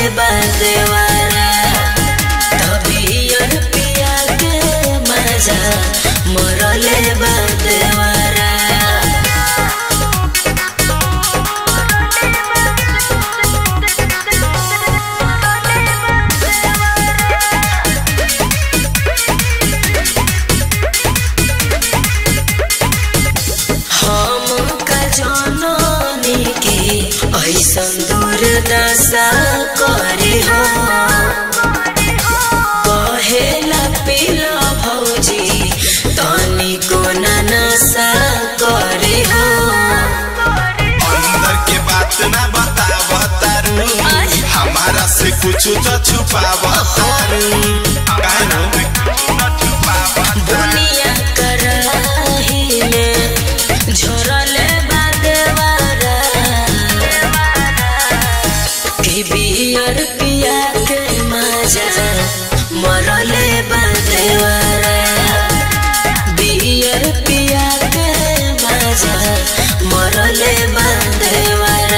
बदेवारा तबियर पिया के मजा मरले बदेवारा ऐसन दुर्दशा करे हो कहेला पिला भौजी तनिको नशा करे हो अंदर के बात ना बतावतारू हमारा से कुछ तो छुपावतारू दुनिया कराही में झोरले बदेवारा बियर पिया के मजा मरले बदेवारा बियर पिया के मजा मरले बदेवारा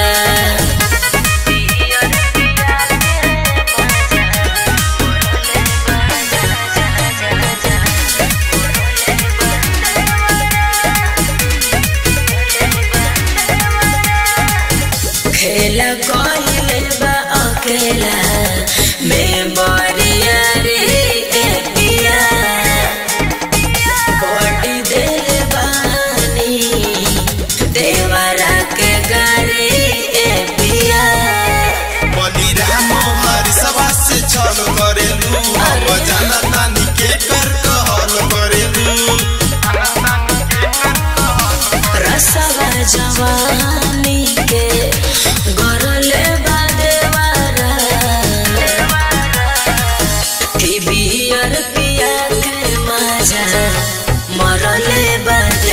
खेला कोइले बा अकेला मैं बरिया रे ए पिया कोटी दिल बानी देवरा के गारे ए पिया बलिराम हर सभा से छल करेलू अब जाना तानी के कर कहल करेलू रसवा जवानी के गरले बदेवारा बियर पिया के मजा मरले बदेवारा।